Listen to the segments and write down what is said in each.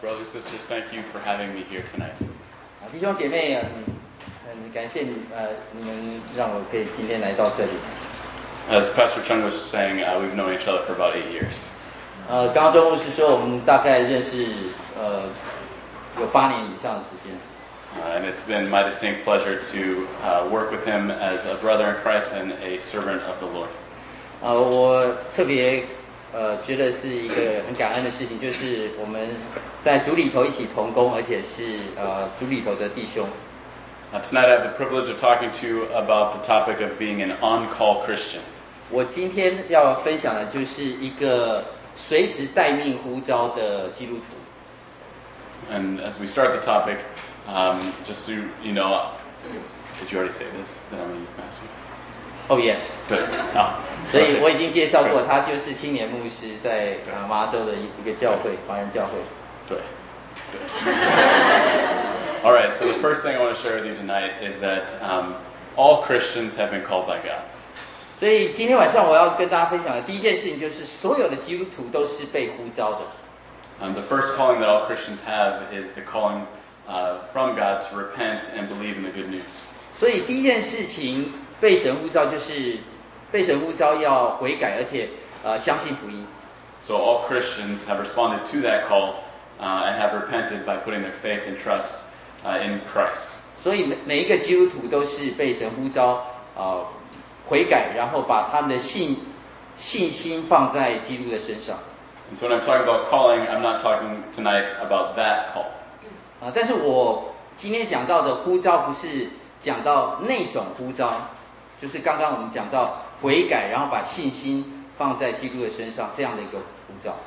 brothers and sisters, thank you for having me here tonight. 弟兄姐妹，很感谢你们让我可以今天来到这里。 As Pastor Chung was saying, we've known each other for about 8 years. 刚刚周牧师说，我们大概认识有8年以上的时间。 And it's been my distinct pleasure to work with him as a brother in Christ and a servant of the Lord. 我特别觉得是一个很感恩的事情，就是我们在主里头一起同工，而且是主里头的弟兄。 Tonight I have the privilege of talking to you about the topic of being an on-call Christian. 我今天要分享的就是一个随时待命呼召的基督徒。 And as we start the topic, just so you know, did you already say this? That I'm a youth pastor? Oh yes. 对啊， 所以我已经介绍过，他就是青年牧师在麻州的一个教会，华人教会。 对。All right, so the first thing I want to share with you tonight is that all Christians have been called by God. 所以今天晚上我要跟大家分享的第一件事情就是，所有的基督徒都是被呼召的。 The first calling that all Christians have is the calling from God to repent and believe in the good news. 所以第一件事情被神呼召就是被神呼召要悔改，而且相信福音。 So all Christians have responded to that call and have repented by putting their faith and trust in Christ. 所以每一个基督徒都是被神呼召悔改，然后把他们的信心放在基督的身上。 And so when I'm talking about calling, I'm not talking tonight about that call. 但是我今天讲到的呼召不是讲到那种呼召，就是刚刚我们讲到悔改，然后把信心放在基督的身上这样的一个呼召。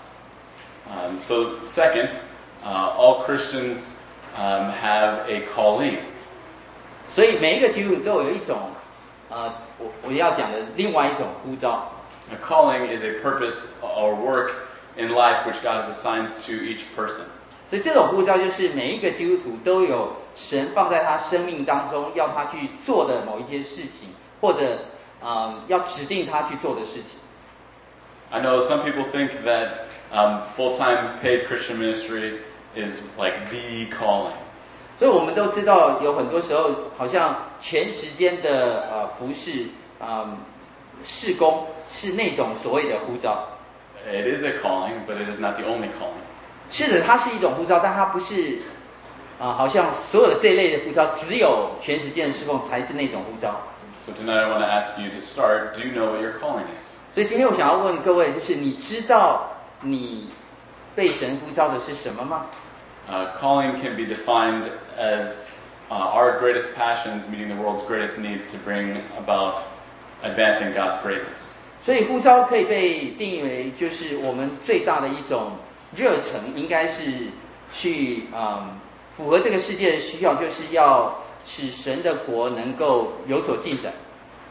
So second, all Christians have a calling. 所以每一个基督徒都有一种我要讲的另外一种呼召。 A calling is a purpose or work in life which God has assigned to each person. 所以这种呼召就是每一个基督徒都有神放在他生命当中要他去做的某一件事情，或者要指定他去做的事情。 I know some people think that full-time paid Christian ministry is like the calling. 所以我们都知道，有很多时候好像全时间的服事事工是那种所谓的呼召。 It is a calling, but it is not the only calling. 是的，它是一种呼召，但它不是好像所有的这一类的呼召，只有全时间的事工才是那种呼召。 So tonight I want to ask you to start. Do you know what your calling is? 所以今天我想要问各位，就是你知道你被神呼召的是什么吗 ？Calling can be defined as our greatest passions meeting the world's greatest needs to bring about advancing God's greatness. 所以呼召可以被定义为，就是我们最大的一种热忱，应该是去符合这个世界的需要，就是要使神的国能够有所进展。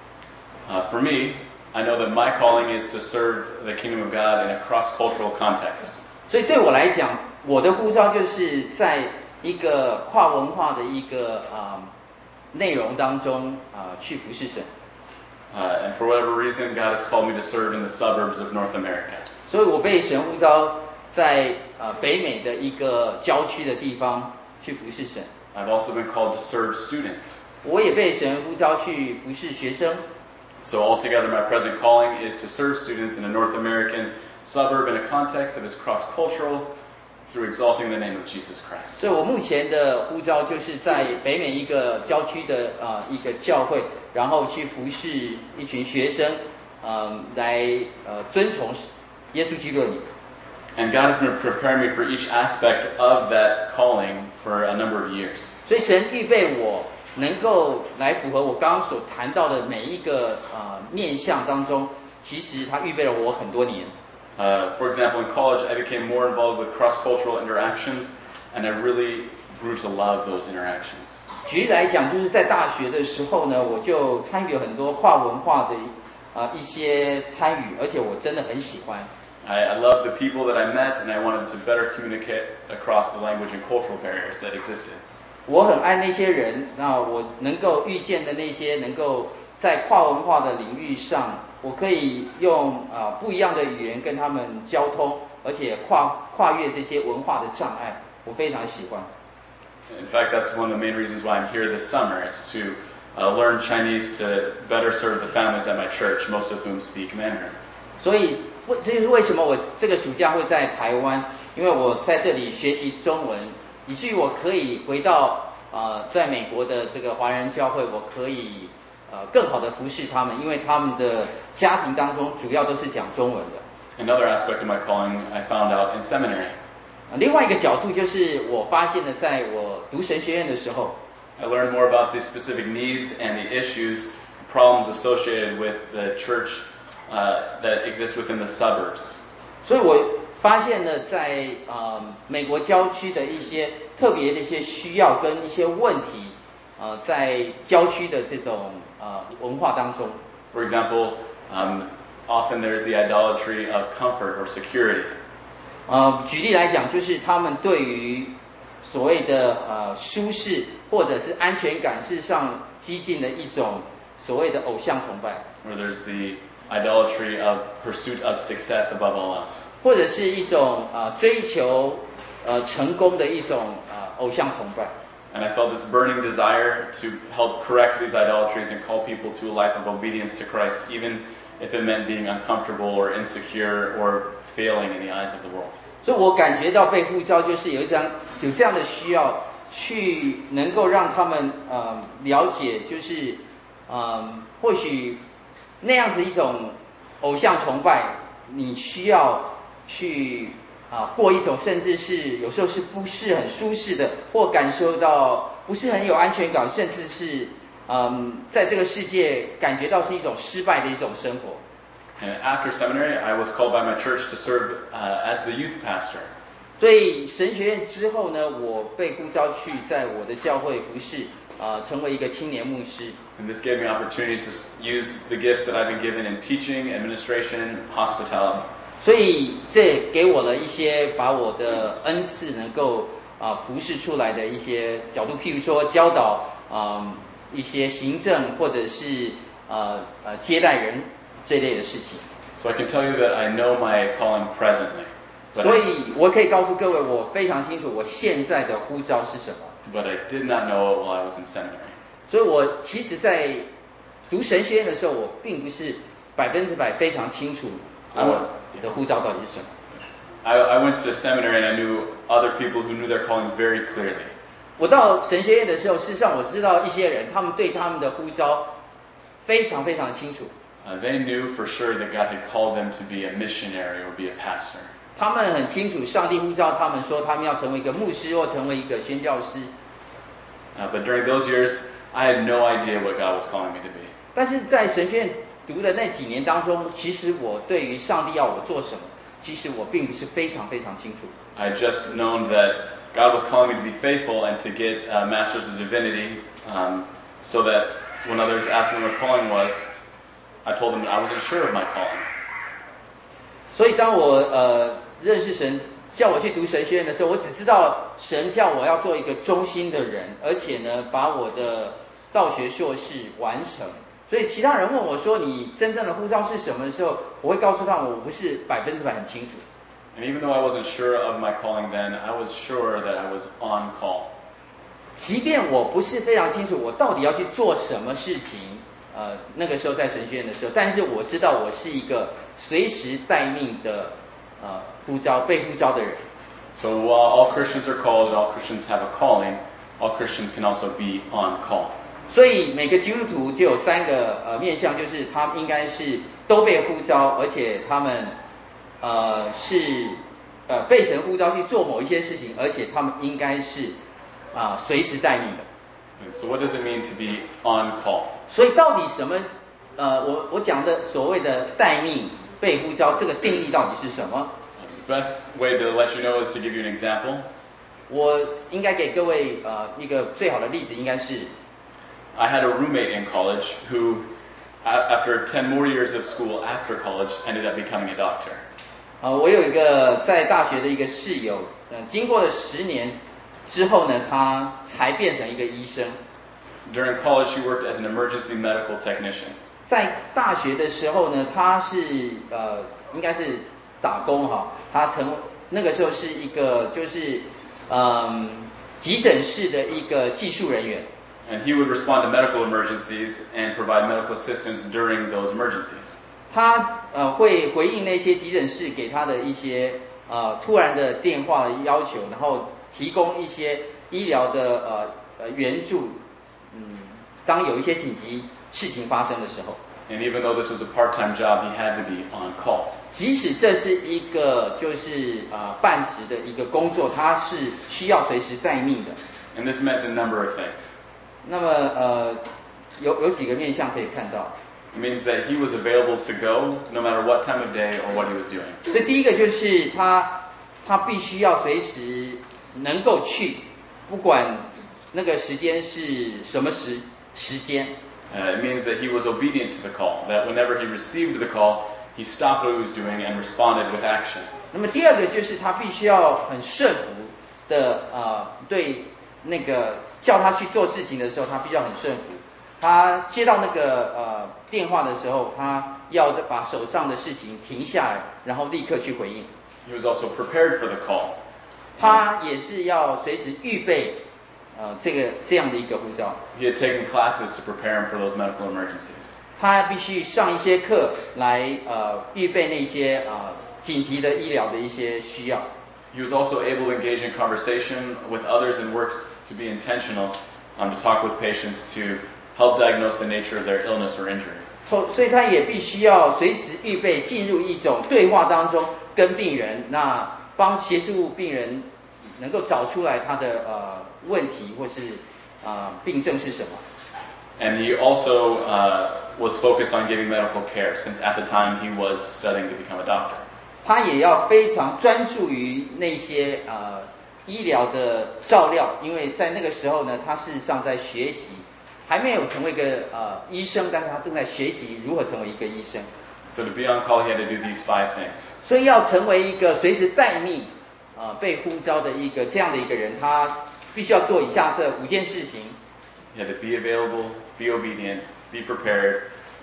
For me, I know that my calling is to serve the kingdom of God in a cross-cultural context. 所以对我来讲，我的呼召就是在一个跨文化的一个内容当中去服侍神。 And for whatever reason, God has called me to serve in the suburbs of North America. 所以我被神呼召在北美的一个郊区的地方去服侍神。 I've also been called to serve students. 我也被神呼召去服侍学生。 So altogether, my present calling is to serve students in a North American suburb in a context that is cross-cultural through exalting the name of Jesus Christ. 所以我目前的呼召就是在北美一个郊区的一个教会，然后去服侍一群学生，来遵从耶稣基督的名。 And God has been preparing me for each aspect of that calling for a number of years. 所以神预备我能够来符合我刚刚所谈到的每一个面向当中，其实他预备了我很多年。 For example, in college, I became more involved with cross-cultural interactions, and I really grew to love those interactions. 举例来讲，就是在大学的时候呢，我就参与了很多跨文化的一些参与，而且我真的很喜欢。 I loved the people that I met, and I wanted to better communicate across the language and cultural barriers that existed. 我很爱那些人，那我能够遇见的那些能够在跨文化的领域上，我可以用不一样的语言跟他们交通，而且跨越这些文化的障碍。 我非常喜欢。 In fact, that's one of the main reasons why I'm here this summer is to learn Chinese to better serve the families at my church, most of whom speak Mandarin. 所以这就是为什么我这个暑假会在台湾，因为我在这里学习中文，以至于我可以回到在美国的这个华人教会，我可以更好的服侍他们，因为他们的家庭当中主要都是讲中文的。 Another aspect of my calling I found out in seminary. 另外一个角度就是我发现了，在我读神学院的时候， I learned more about the specific needs and the issues, problems associated with the church that exists within the suburbs. 所以我发现了在美国郊区的一些特别的一些需要跟一些问题，在郊区的这种文化当中。 For example, often there's the idolatry of comfort or security. 举例来讲，就是他们对于所谓的舒适或者是安全感，事实上激进的一种所谓的偶像崇拜。 Or there's the idolatry of pursuit of success above all else. 或者是一种追求成功的一种偶像崇拜。 And I felt this burning desire to help correct these idolatries and call people to a life of obedience to Christ, even if it meant being uncomfortable or insecure or failing in the eyes of the world. 所以我感觉到被呼召，就是有这样的需要，去能够让他们了解，就是或许那样子一种偶像崇拜，你需要去过一种甚至是有时候是不是很舒适的，或感受到不是很有安全感，甚至是在这个世界感觉到是一种失败的一种生活。 And after seminary, I was called by my church to serve as the youth pastor. 所以神学院之后呢，我被呼召去在我的教会服侍，成为一个青年牧师。 And this gave me opportunities to use the gifts that I've been given in teaching, administration, hospitality. 所以这给我了一些把我的恩赐能够服侍出来的一些角度，譬如说教导一些行政或者是接待人这类的事情。 So I can tell you that I know my calling presently. 所以我可以告诉各位，我非常清楚我现在的呼召是什么。 But I did not know it while I was in seminary. 所以我其实在读神学院的时候，我并不是100%非常清楚我的呼召到底是什么。 I went to seminary and I knew other people who knew their calling very clearly. 我到神学院的时候，事实上我知道一些人，他们对他们的呼召非常非常清楚。 They knew for sure that God had called them to be a missionary or be a pastor. 他们很清楚，上帝呼召他们说，他们要成为一个牧师或成为一个宣教师。 But during those years, I had no idea what God was calling me to be. 但是在神学院读的那几年当中，其实我对于上帝要我做什么，其实我并不是非常非常清楚。 I had just known that God was calling me to be faithful and to get a Master's of Divinity, so that when others asked me what my calling was, I told them that I wasn't sure of my calling. 所以当我认识神，叫我去读神学院的时候，我只知道神叫我要做一个忠心的人，而且呢，把我的道学硕士完成。所以其他人问我说：“你真正的呼召是什么？”的时候，我会告诉他们，我不是100%很清楚。 And even though I wasn't sure of my calling then, I was sure that I was on call. 即便我不是非常清楚我到底要去做什么事情，那个时候在神学院的时候，但是我知道我是一个随时待命的被呼召的人。 So while all Christians are called and all Christians have a calling, all Christians can also be on call. 所以每个基督徒就有3个面向，就是他们应该是都被呼召，而且他们是被神呼召去做某一些事情，而且他们应该是随时待命的。 So what does it mean to be on call? 所以到底什么？我讲的所谓的待命、被呼召，这个定义到底是什么？ The best way to let you know is to give you an example. 我应该给各位一个最好的例子，应该是 I had a roommate in college who, after 10 more years of school after college, ended up becoming a doctor. 我有一个在大学的一个室友，经过了10年之后呢，他才变成一个医生。 During college, he worked as an emergency medical technician. 在大学的时候呢，他是应该是打工哈，他那个时候是一个就是急诊室的一个技术人员。 And he would respond to medical emergencies and provide medical assistance during those emergencies. 他会回应那些急诊室给他的一些突然的电话的要求，然后提供一些医疗的援助。当有一些紧急事情发生的时候。 And even though this was a part-time job, he had to be on call. 即使这是一个就是半职的一个工作，他是需要随时待命的。 And this meant a number of things. 那么有几个面向可以看到。 It means that he was available to go no matter what time of day or what he was doing. 所以第一个就是他必须要随时能够去，不管那个时间是什么时间。 It means that he was obedient to the call, that whenever he received the call, he stopped what he was doing and responded with action. 那么第二个就是他必须要很顺服的对那个叫他去做事情的时候，他必须要很顺服。他接到那个电话的时候，他要把手上的事情停下来，然后立刻去回应。 He was also prepared for the call. 他也是要随时预备这样的一个呼召。 He had taken classes to prepare him for those medical emergencies. 他必须上一些课来预备那些紧急的医疗的一些需要。 He was also able to engage in conversation with others and worked to be intentional to talk with patients to help diagnose the nature of their illness or injury. 所以他也必须要随时预备进入一种对话当中，跟病人协助病人能够找出来他的问题或是病症是什么。 And he also was focused on giving medical care, since at the time he was studying to become a doctor. 他也要非常专注于那些医疗的照料，因为在那个时候呢，他事实上在学习，还没有成为一个医生，但是他正在学习如何成为一个医生。 So to be on call, he had to do these 5 things. 所以要成为一个随时待命被呼召的这样的一个人，他必须要做以下这5件事情。 He had to be available, be obedient, be prepared,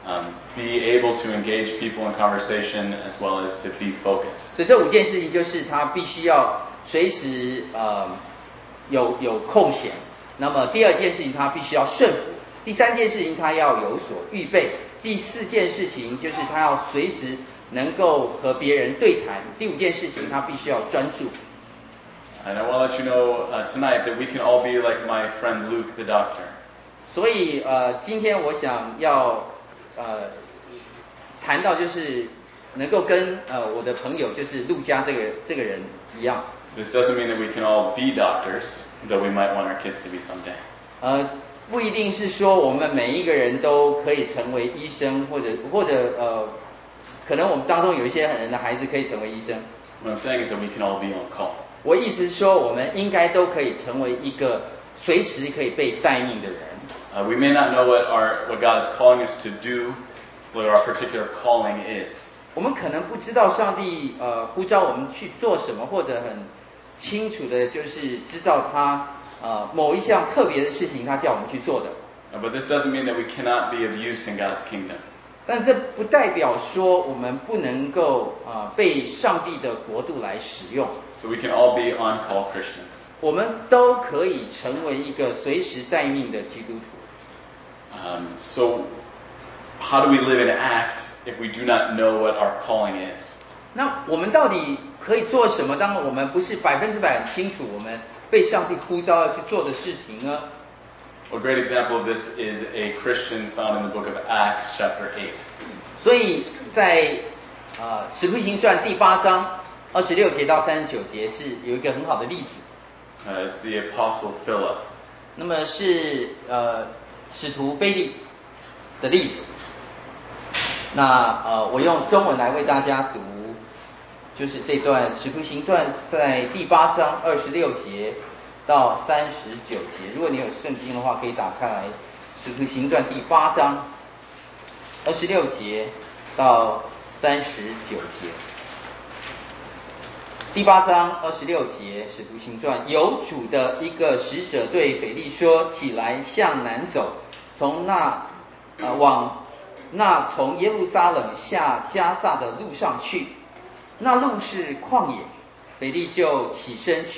be able to engage people in conversation, as well as to be focused. 所以这5件事情就是他必须要随时有空闲。那么第2件事情他必须要顺服，第3件事情他要有所预备，第4件事情就是他要随时能够和别人对谈，第5件事情他必须要专注。 And I want to let you know tonight that we can all be like my friend Luke, the doctor. 所以今天我想要谈到就是能够跟我的朋友就是陆家这个人一样。 This doesn't mean that we can all be doctors, though we might want our kids to be someday. 不一定是说我们每一个人都可以成为医生，或者可能我们当中有一些人的孩子可以成为医生。 What I'm saying is that we can all be on call. 我意思是说，我们应该都可以成为一个随时可以被待命的人。 We may not know what God is calling us to do, what our particular calling is. 我们可能不知道上帝呼召我们去做什么，或者很清楚的就是知道他某一项特别的事情，他叫我们去做的。 But this doesn't mean that we cannot be of use in God's kingdom. 但这不代表说我们不能够被上帝的国度来使用。 So we can all be on-call Christians. 我们都可以成为一个随时待命的基督徒。 So how do we live and act if we do not know what our calling is? 那我们到底可以做什么？当我们不是100%很清楚我们被上帝呼召要去做的事情呢？ A great example of this is a Christian found in the book of Acts, chapter 8. 所以在使徒行传第8章26节到39节是有一个很好的例子。 It's the apostle Philip. 那么是使徒腓利的例子。那我用中文来为大家读，就是这段使徒行传在第8章26节到39节。如果你有圣经的话，可以打开来，使徒行传第8章26节到39节。第8章26节，使徒行传，有主的一个使者对腓利说：“起来，向南走，往那从耶路撒冷下迦萨的路上去。那路是旷野。”腓利就起身去了，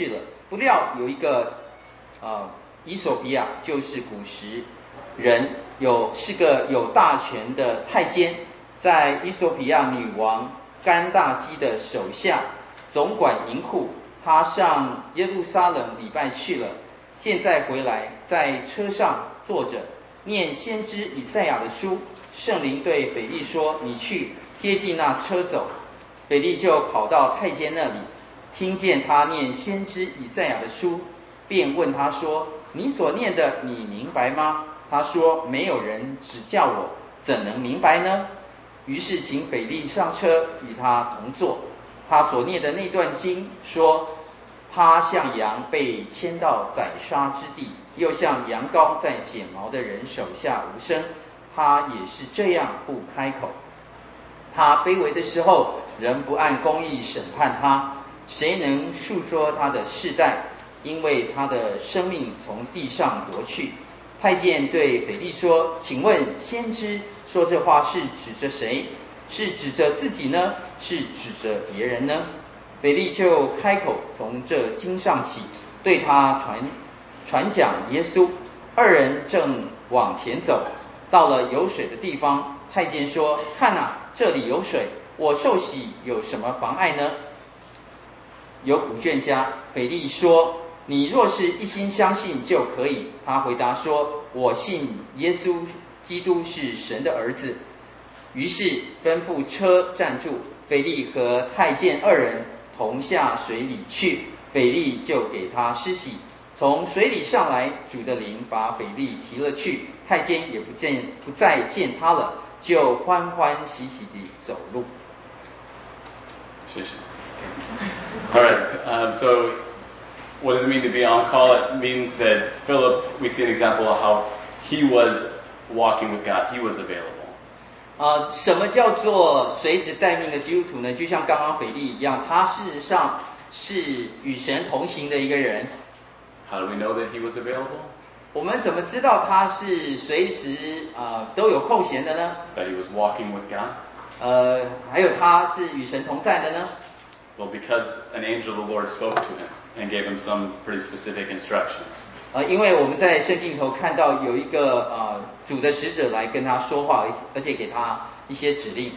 不料有一个伊索比亚，就是古时人是个有大权的太监，在伊索比亚女王甘大基的手下总管银库。他上耶路撒冷礼拜去了，现在回来，在车上坐着念先知以赛亚的书。圣灵对腓力说：“你去贴近那车走。”腓力就跑到太监那里，听见他念先知以赛亚的书，便问他说：“你所念的，你明白吗？”他说：“没有人指教我，怎能明白呢？”于是请腓力上车，与他同坐。他所念的那段经说：“他像羊被牵到宰杀之地，又像羊羔在剪毛的人手下无声。他也是这样不开口。他卑微的时候，人不按公义审判他，谁能述说他的世代？因为他的生命从地上夺去。”太监对腓力说：“请问先知说这话是指着谁？是指着自己呢？是指着别人呢？”腓力就开口从这经上起，对他传讲耶稣。二人正往前走，到了有水的地方，太监说：“看哪，这里有水，我受洗有什么妨碍呢？”有古卷家。腓力说：“你若是一心相信就可以。”他回答说：“我信耶稣基督是神的儿子。”于是吩咐车站住，腓力和太监二人同下水里去，腓力就给他施洗。从水里上来，主的灵把腓力提了去，太监也不再见他了，就欢欢喜喜地走路。 谢谢。All right. So, what does it mean to be on call? It means that Philip, we see an example of how he was walking with God. He was available. 什么叫做随时待命的基督徒呢？就像刚刚腓力一样，他事实上是与神同行的一个人。 How do we know that he was available? 我们怎么知道他是随时都有空闲的呢？ That he was walking with God? 还有他是与神同在的呢？ Well, because an angel of the Lord spoke to him and gave him some pretty specific instructions. 因为我们在圣经里头看到有一个主的使者来跟他说话，而且给他一些指令。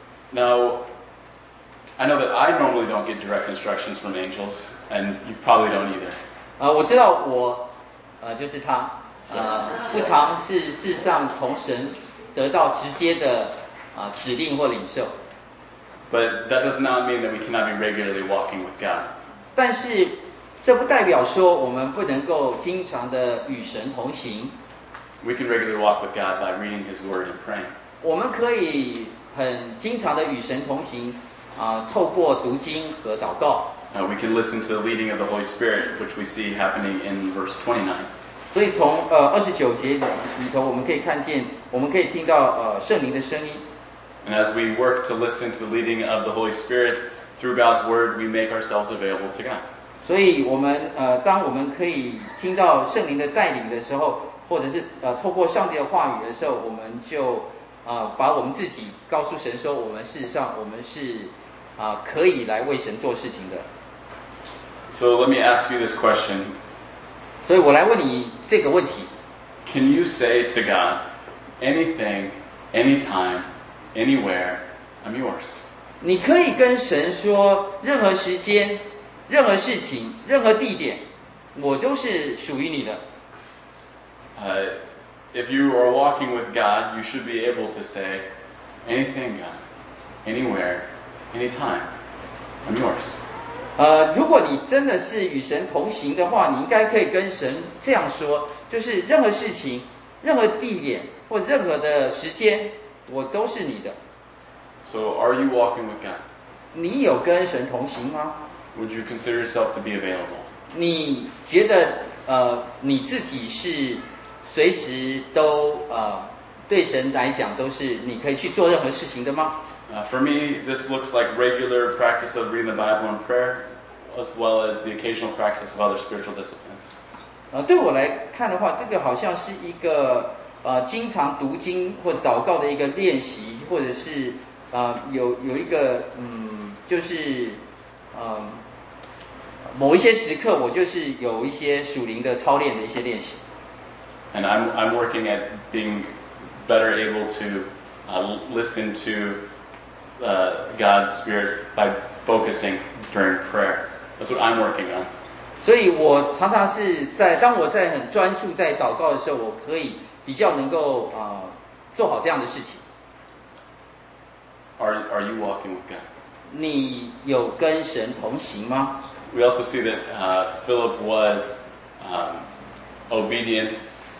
Now, I know that I normally don't get direct instructions from angels, and you probably don't either. 我知道就是他不常是事实上从神得到直接的指令或领受。 But that does not mean that we cannot be regularly walking with God. 但是这不代表说我们不能够经常的与神同行。 We can regularly walk with God by reading His Word and praying. 我们可以很经常的与神同行透过读经和祷告。 We can listen to the leading of the Holy Spirit, which we see happening in verse 29. 所以从29节里头，我们可以看见，我们可以听到圣灵的声音。 And as we work to listen to the leading of the Holy Spirit through God's Word, we make ourselves available to God. 所以我们当我们可以听到圣灵的带领的时候，或者是透过上帝的话语的时候，我们就把我们自己告诉神说，我们事实上我们是可以来为神做事情的。 So let me ask you this question. 所以我来问你这个问题 Can you say to God, anything, anytime, anywhere, I'm yours? 你可以跟神说，任何时间、任何事情、任何地点，我都是属于你的。 If you are walking with God, you should be able to say, anything, God, anywhere, anytime, I'm yours. 如果你真的是与神同行的话，你应该可以跟神这样说，就是任何事情、任何地点或任何的时间，我都是你的。 So are you walking with God? 你有跟神同行吗？ Would you consider yourself to be available? 你觉得你自己是随时都对神来讲都是你可以去做任何事情的吗？ For me, this looks like regular practice of reading the Bible and prayer, as well as the occasional practice of other spiritual disciplines. 对我来看的话，这个好像是一个经常读经或祷告的一个练习，或者是有一个就是某一些时刻，我就是有一些属灵的操练的一些练习。 And I'm working at being better able to listen to God's Spirit by focusing during prayer. That's what I'm working on. 所以我常常是当我在很专注在祷告的时候，我可以比较能够做好这样的事情。 Are you walking with God? 你有跟神同行吗？ We also see that Philip was obedient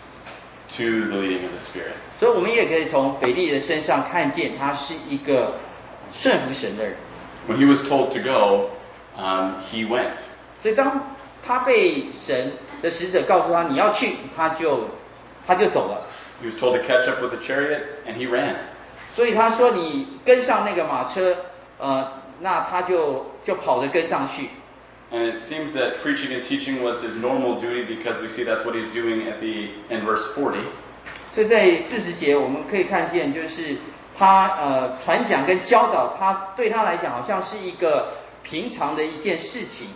to the leading of the Spirit. 所以我们也可以从腓利的身上看见，他是一个顺服神的人。 When he was told to go, he went. 所以当他被神的使者告诉他你要去，他就走了。 He was told to catch up with the chariot, and he ran. 所以他说你跟上那个马车，那他就跑着跟上去。 And it seems that preaching and teaching was his normal duty because we see that's what he's doing in verse 40. 所以在40节我们可以看见，就是他传讲跟教导，他对他来讲好像是一个平常的一件事情。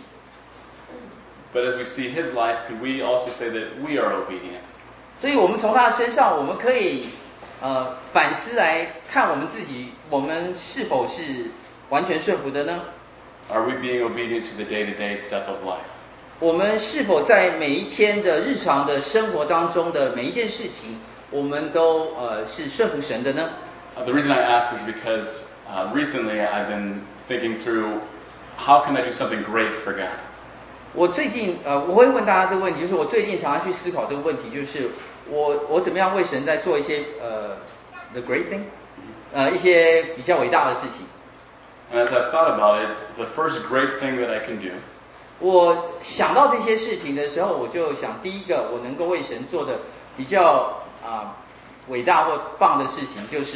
But as we see his life, could we also say that we are obedient? 所以我们从他的身上，我们可以反思来看我们自己，我们是否是完全顺服的呢？ Are we being obedient to the day-to-day stuff of life? 我们是否在每一天的日常的生活当中的每一件事情，我们都是顺服神的呢？ The reason I ask is because recently I've been thinking through how can I do something great for God? 我最近我会问大家这个问题，就是我最近常常去思考这个问题，就是我怎么样为神在做一些the great thing，一些比较伟大的事情。 And as I've thought about it, the first great thing that I can do 我想到这些事情的时候，我就想，第一个我能够为神做的比较伟大或棒的事情，就是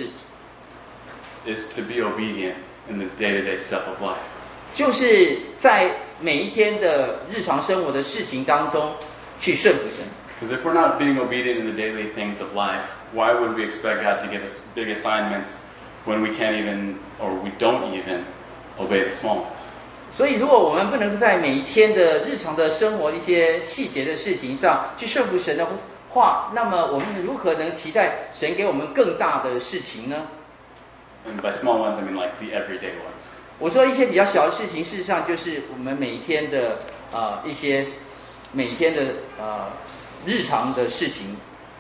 is to be obedient in the day-to-day stuff of life. 就是在每一天的日常生活的事情当中去顺服神。 Because if we're not being obedient in the daily things of life, why would we expect God to give us big assignments when we can't even, or we don't even, obey the small ones? 所以如果我们不能在每一天的日常的生活一些细节的事情上去顺服神的话，那么我们如何能期待神给我们更大的事情呢？ And by small ones, I mean like the everyday ones. 我说一些比较小的事情，事实上就是我们每一天的一些每一天的日常的事情。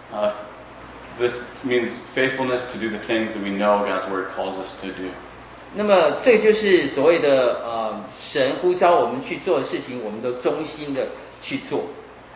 This means faithfulness to do the things that we know God's Word calls us to do. 那么这就是所谓的神呼召我们去做的事情，我们都忠心的去做。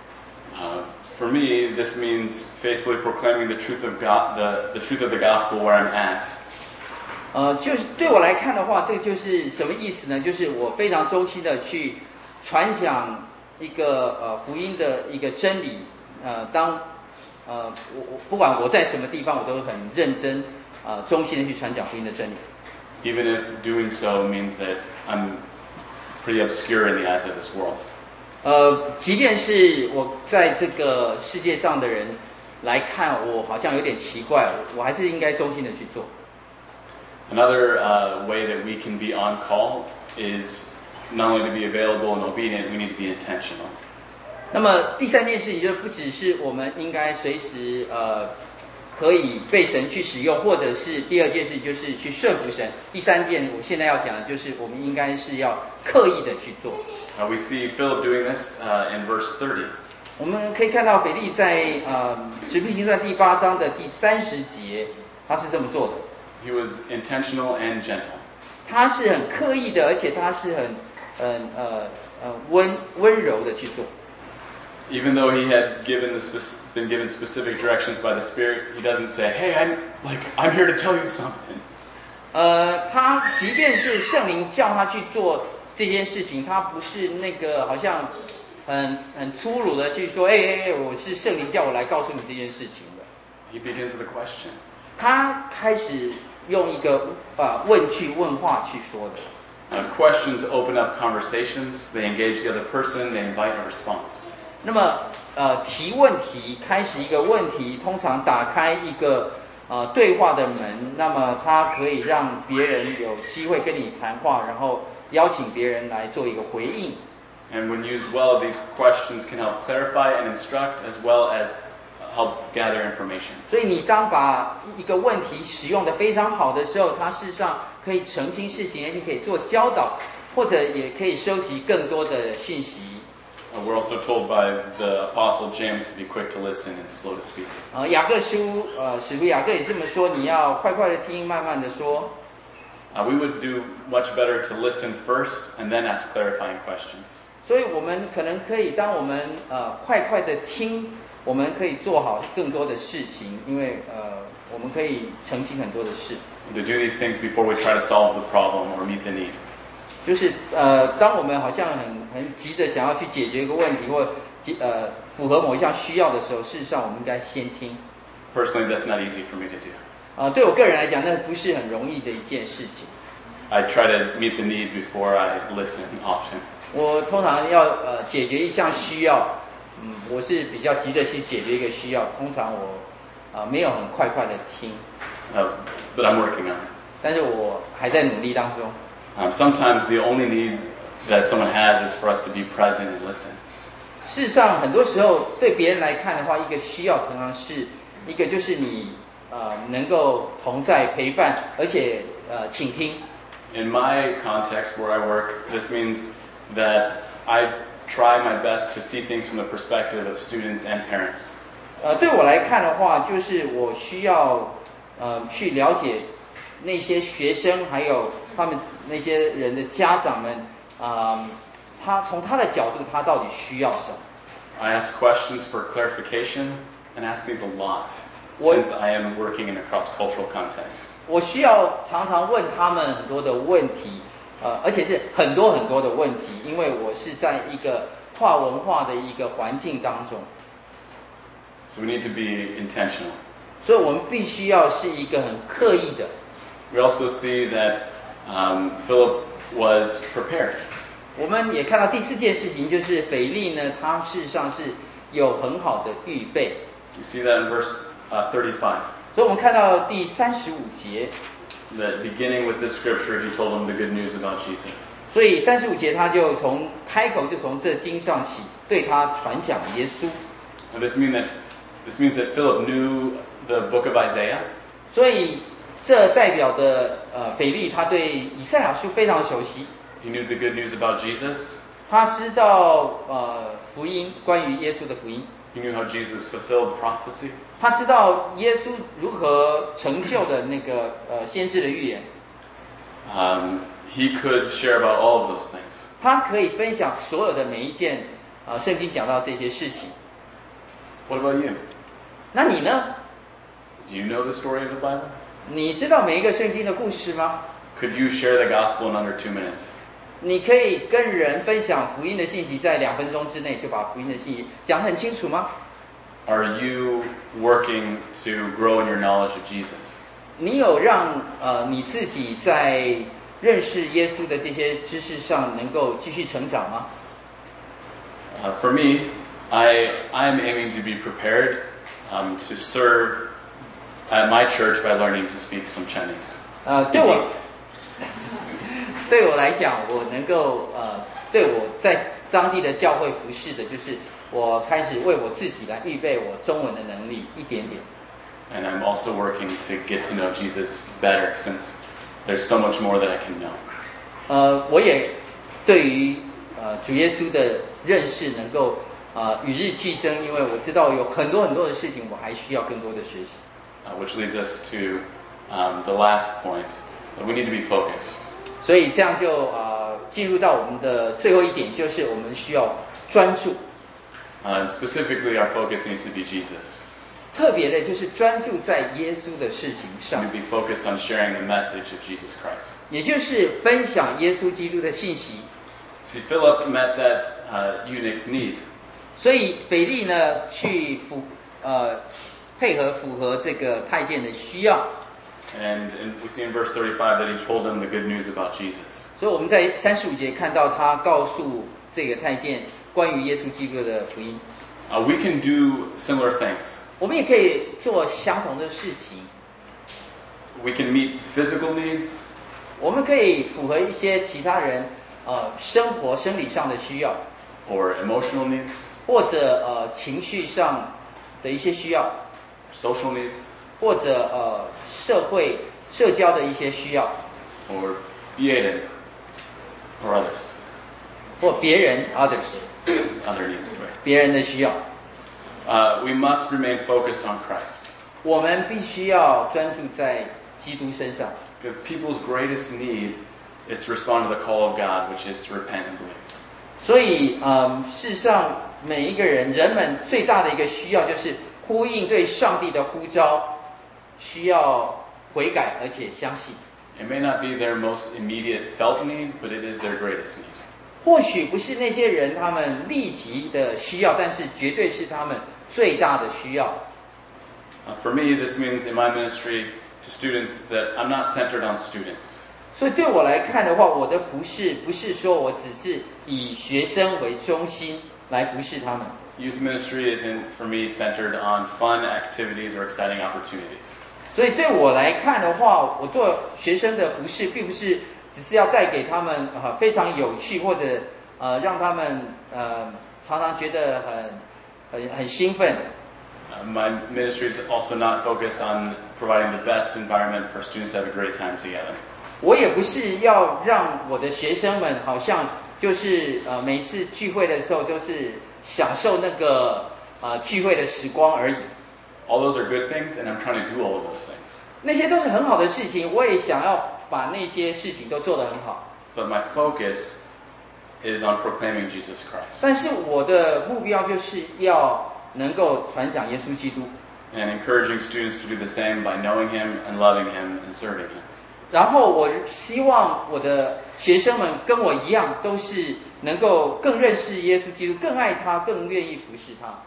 For me, this means faithfully proclaiming the truth of God, the truth of the gospel where I'm at. 就是对我来看的话，这个就是什么意思呢？就是我非常忠心的去传讲一个福音的一个真理。我不管我在什么地方，我都很认真忠心的去传讲福音的真理。 Even if doing so means that I'm pretty obscure in the eyes of this world. 即便是我在这个世界上的人来看，我好像有点奇怪，我还是应该忠心的去做。 Another way that we can be on call is not only to be available and obedient, we need to be intentional. 那么第三件事情就不只是我们应该随时可以被神去使用，或者是第二件事就是去顺服神。第三件我现在要讲的就是我们应该是要刻意的去做。 We see Philip doing this in verse 30. 我们可以看到腓利在使徒行传第8章的第30节，他是这么做的。 He was intentional and gentle. 他是很刻意的，而且他是很温柔的去做。 Even though he had been given specific directions by the Spirit, he doesn't say, "Hey, I'm here to tell you something." 他即便是圣灵叫他去做这件事情，他不是那个好像很粗鲁的去说，我是圣灵叫我来告诉你这件事情的。 He begins with a question. 他开始用一个问句问话去说的。 Questions open up conversations. They engage the other person. They invite a response. 那么提问题，开始一个问题，通常打开一个对话的门，那么它可以让别人有机会跟你谈话，然后邀请别人来做一个回应。 And when used well, these questions can help clarify and instruct as well as help gather information. 所以你当把一个问题使用的非常好的时候，它事实上可以澄清事情，而且可以做教导，或者也可以收集更多的讯息。 We're also told by the Apostle James to be quick to listen and slow to speak. 雅各书使徒雅各也这么说，你要快快的听，慢慢的说。 We would do much better to listen first and then ask clarifying questions. 所以我们可能可以，当我们快快的听，我们可以做好更多的事情，因为我们可以澄清很多的事。 To do these things before we try to solve the problem or meet the need. 就是当我们好像很急的想要去解决一个问题，或符合某一项需要的时候，事实上我们应该先听。 Personally, that's not easy for me to do. 对我个人来讲，那不是很容易的一件事情。 I try to meet the need before I listen often. 我通常要解决一项需要，我是比较急着去解决一个需要，通常我没有很快的听。 But I'm working on it. 但是我还在努力当中。 Sometimes the only need that someone has is for us to be present and listen. 事实上，很多时候对别人来看的话，一个需要常常是一个就是你能够同在陪伴，而且倾听。 In my context where I work, this means that I try my best to see things from the perspective of students and parents. 对我来看的话，就是我需要去了解那些学生，还有他们那些人的家长们，他从他的角度，他到底需要什么 I ask questions for clarification and ask these a lot since I am working in a cross-cultural context. 我需要常常问他们很多的问题，而且是很多的问题，因为我是在一个跨文化的一个环境当中。 So we need to be intentional. 所以我们必须要是一个很刻意的。 We also see that Philip was prepared. 我们也看到第四件事情，就是腓力呢，他事实上是有很好的预备。 You see that in verse 35. 所以我们看到第35节。 That beginning with this scripture, he told them the good news about Jesus. 所以35节他就从开口就从这经上起，对他传讲耶稣。 And this means that Philip knew the book of Isaiah. 所以这代表的腓力他对以赛亚书非常熟悉。 He knew the good news about Jesus. 他知道福音，关于耶稣的福音。 He knew how Jesus fulfilled prophecy. 他知道耶稣如何成就的那个先知的预言。 He could share about all of those things. 他可以分享所有的每一件圣经讲到这些事情。 What about you? 那你呢？ Do you know the story of the Bible? 你知道每一个圣经的故事吗？ Could you share the gospel in under 2 minutes? 你可以跟人分享福音的信息，在2分钟之内就把福音的信息讲很清楚吗？ Are you working to grow in your knowledge of Jesus? 你有让你自己在认识耶稣的这些知识上能够继续成长吗？ For me, I'm aiming to be prepared to serve at my church by learning to speak some Chinese. 对我来讲，我能够对我在当地的教会服侍的，就是我开始为我自己来预备我中文的能力一点点。 And I'm also working to get to know Jesus better since there's so much more that I can know. 我也对于主耶稣的认识能够与日俱增，因为我知道有很多的事情我还需要更多的学习。 Which leads us to the last point. We need to be focused. 所以这样就进入到我们的最后一点，就是我们需要专注。 Specifically, our focus needs to be Jesus. 特别的就是专注在耶稣的事情上。 We need to be focused on sharing the message of Jesus Christ. 也就是分享耶稣基督的信息。 See, Philip met that eunuch's need. 所以腓力呢，去配合符合这个太监的需要。 And we see in verse 35 that he told them the good news about Jesus. 所以我们在35节看到他告诉这个太监关于耶稣基督的福音。 We can do similar things. 我们也可以做相同的事情。 We can meet physical needs. 我们可以符合一些其他人生活生理上的需要。 or emotional needs, 或者情绪上的一些需要， social needs, 或者社交的一些需要， or Bieden, or others, 或别人 others other needs. Right? 别人的需要， We must remain focused on Christ, 我们必须要专注在基督身上。 because people's greatest need is to respond to the call of God, which is to repent and believe. 所以，事实上，每一个人们最大的一个需要就是呼应对上帝的呼召，需要悔改而且相信。 It may not be their most immediate felt need, but it is their greatest need. 或许不是那些人他们立即的需要，但是绝对是他们最大的需要。 For me, this means in my ministry to students that I'm not centered on students. 所以对我来看的话，我的服事不是说我只是以学生为中心来服侍他们。 Youth ministry isn't for me centered on fun activities or exciting opportunities. 所以对我来看的话，我做学生的服事，并不是只是要带给他们非常有趣，或者让他们常常觉得很兴奋。 My ministry is also not focused on providing the best environment for students to have a great time together. 我也不是要让我的学生们好像就是每次聚会的时候都是享受那个聚会的时光而已。 All those are good things, and I'm trying to do all of those things. 那些都是很好的事情，我也想要把那些事情都做得很好。 But my focus is on proclaiming Jesus Christ 但是我的目标就是要能够传讲耶稣基督， and encouraging students to do the same by knowing Him and loving Him and serving Him. 然后我希望我的学生们跟我一样，都是能够更认识耶稣基督，更爱他，更愿意服侍他。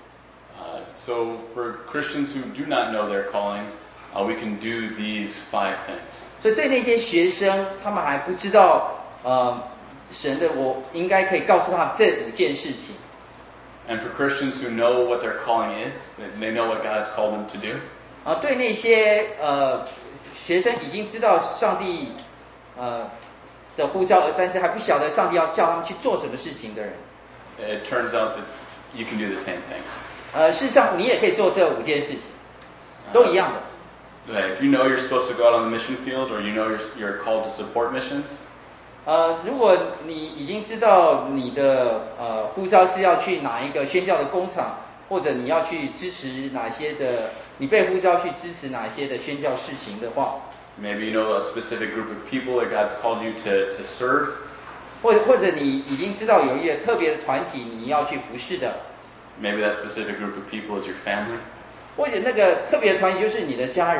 So for Christians who do not know their calling, we can do these 5 things. 所以对那些学生，他们还不知道神的，我应该可以告诉他们这5件事情。 And for Christians who know what their calling is, they know what God has called them to do. 对那些学生已经知道上帝的呼召，但是还不晓得上帝要叫他们去做什么事情的人， It turns out that you can do the same things. 事实上你也可以做这5件事情，都一样的。 If you know you're supposed to go out on the mission field, or you know you're called to support missions, 如果你已经知道你的呼召是要去哪一个宣教的工厂，或者你要去支持哪些的，你被呼召去支持哪些的宣教事情的话， maybe you know a specific group of people that God's called you to serve, 或者你已经知道有一个特别的团体你要去服侍的， maybe that specific group of people is your family. 或者那个特别的团体就是你的家人。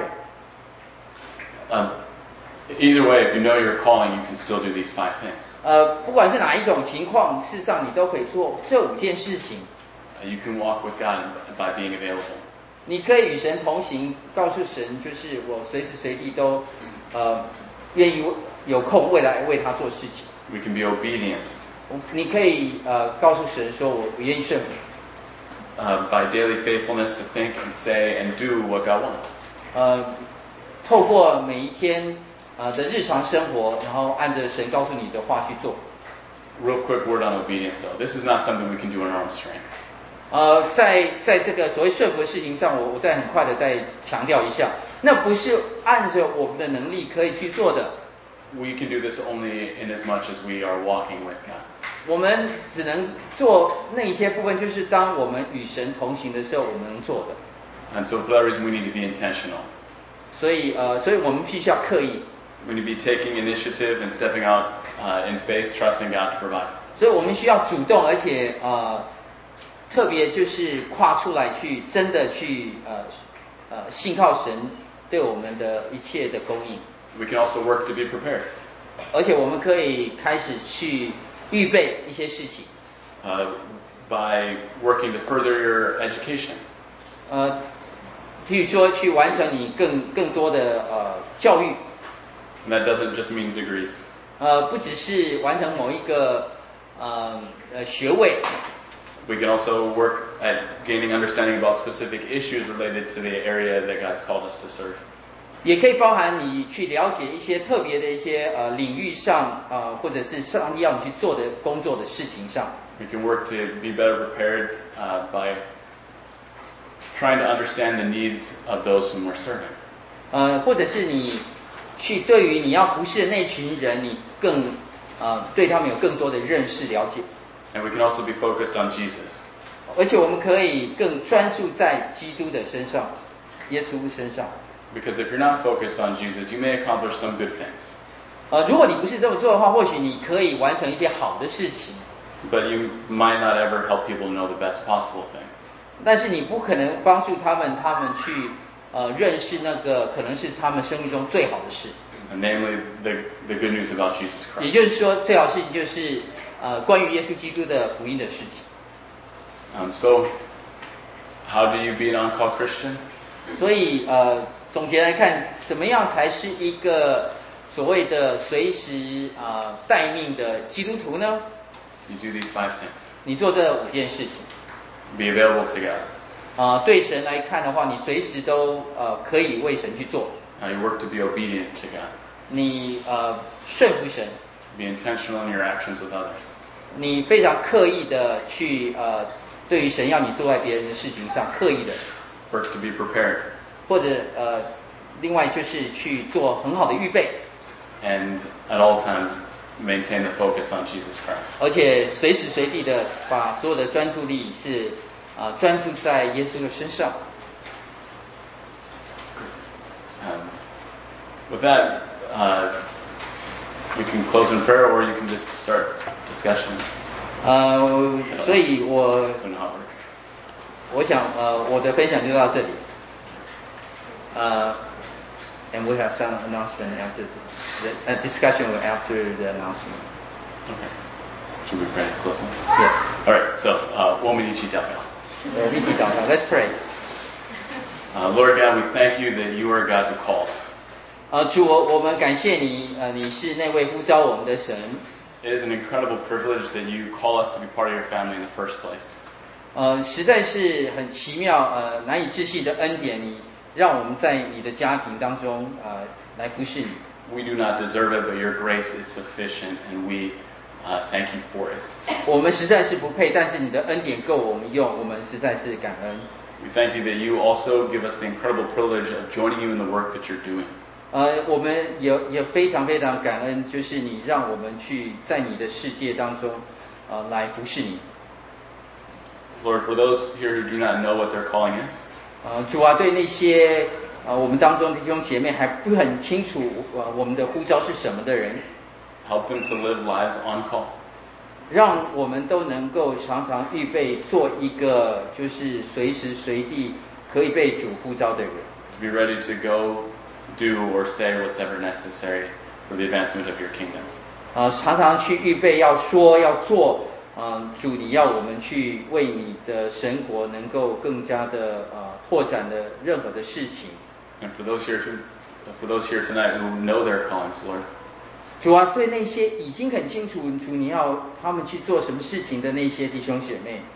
Either way, if you know your calling, you can still do these 5 things. 不管是哪一种情况，事实上你都可以做这5件事情。 You can walk with God by being available. 你可以与神同行，告诉神，就是我随时随地都愿意有空未来为他做事情。 We can be obedient 你可以告诉神说，我愿意顺服。 by daily faithfulness to think and say and do what God wants. 透过每一天的日常生活，然后按着神告诉你的话去做。 Real quick word on obedience, though. This is not something we can do in our own strength. 在这个所谓顺服的事情上，我再很快的再强调一下，那不是按着我们的能力可以去做的。 We can do this only in as much as we are walking with God. 我们只能做那一些部分，就是当我们与神同行的时候，我们能做的。 And so for that reason, we need to be intentional. 所以我们必须要刻意。 We need to be taking initiative and stepping out in faith, trusting God to provide. 所以我们需要主动，而且特别就是跨出来去，真的去信靠神对我们的一切的供应。 We can also work to be prepared. 而且我们可以开始去预备一些事情。 By working to further your education. 譬如说去完成你更多的教育。 And that doesn't just mean degrees. 不只是完成某一个学位。 We can also work at gaining understanding about specific issues related to the area that God's called us to serve. 也可以包含你去了解一些特别的一些领域上或者是上帝要你去做的工作的事情上。 We can work to be better prepared by trying to understand the needs of those whom we're serving. 或者是你去对于你要服侍的那群人，你更对他们有更多的认识了解。 And we can also be focused on Jesus. 而且我们可以更专注在基督的身上，耶稣身上。 Because if you're not focused on Jesus, you may accomplish some good things. 如果你不是这么做的话，或许你可以完成一些好的事情。 But you might not ever help people know the best possible thing. 但是你不可能帮助他们去认识那个可能是他们生命中最好的事。 Namely, the good news about Jesus 也 Christ. 就是说，最好的事情就是关于耶稣基督的福音的事情。 So, how do you be an on-call Christian? 所以总结来看，什么样才是一个所谓的随时待命的基督徒呢？ You do these 5 things. 你做这5件事情。 Be available to God. 对神来看的话，你随时都可以为神去做。 You work to be obedient to God. 你顺服神。 Be intentional in your actions with others. 你非常刻意的去对于神要你做在别人的事情上，刻意的。 Work to be prepared. 或者另外就是去做很好的预备。 And at all times, maintain the focus on Jesus Christ. 而且随时随地的把所有的专注力是专注在耶稣的身上。 With that, we can close in prayer, or you can just start discussion. 所以 I don't know how it works. 我想我的分享就到这里。And we have some announcement after the discussion after the announcement. Okay. Should we pray closing? Yes. All right. So, 我们一起祷告。 一起祷告。Let's pray. Lord God, we thank you that you are a God who calls. 主，我们感谢你，你是那位呼召我们的神。 It is an incredible privilege that you call us to be part of your family in the first place. 实在是很奇妙，难以置信的恩典，你让我们在你的家庭当中，来服侍你。 We do not deserve it, but your grace is sufficient, and we thank you for it. 我们实在是不配，但是你的恩典够我们用，我们实在是感恩。 We thank you that you also give us the incredible privilege of joining you in the work that you're doing. 我们也非常非常感恩，就是你让我们去在你的世界当中，来服侍你。 Lord, for those here who do not know what their calling is, 主啊，对那些我们当中弟兄姐妹还不很清楚我们的呼召是什么的人， help them to live lives on call. 让我们都能够常常预备做一个就是随时随地可以被主呼召的人。 To be ready to go, do, or say what's ever necessary for the advancement of your kingdom. 常常去预备要说要做，主你要我们去为你的神国能够更加的拓展的任何的事情。 And for those here tonight who know their callings, Lord, 主啊，对那些已经很清楚主你要他们去做什么事情的那些弟兄姐妹，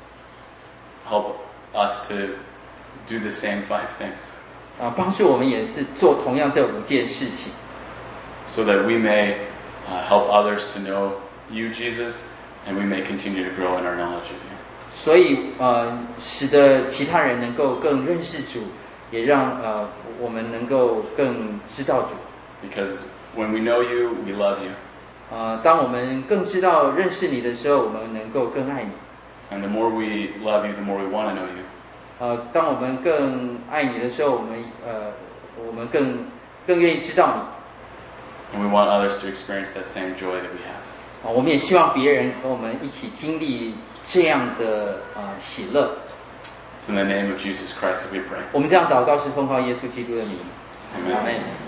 help us to do the same 5 things, 帮助我们也是做同样这5件事情， so that we may help others to know you, Jesus, and we may continue to grow in our knowledge of you. 所以使得其他人能够更认识主，也让我们能够更知道主。 Because when we know you, we love you. 当我们更知道认识你的时候，我们能够更爱你。 And the more we love you, the more we want to know you. 当我们更爱你的时候，我们更愿意知道你。 And we want others to experience that same joy that we have. 我们也希望别人和我们一起经历这样的喜乐。 It's in the name of Jesus Christ that we pray. 我们这样祷告是奉靠耶稣基督的名。 Amen. Amen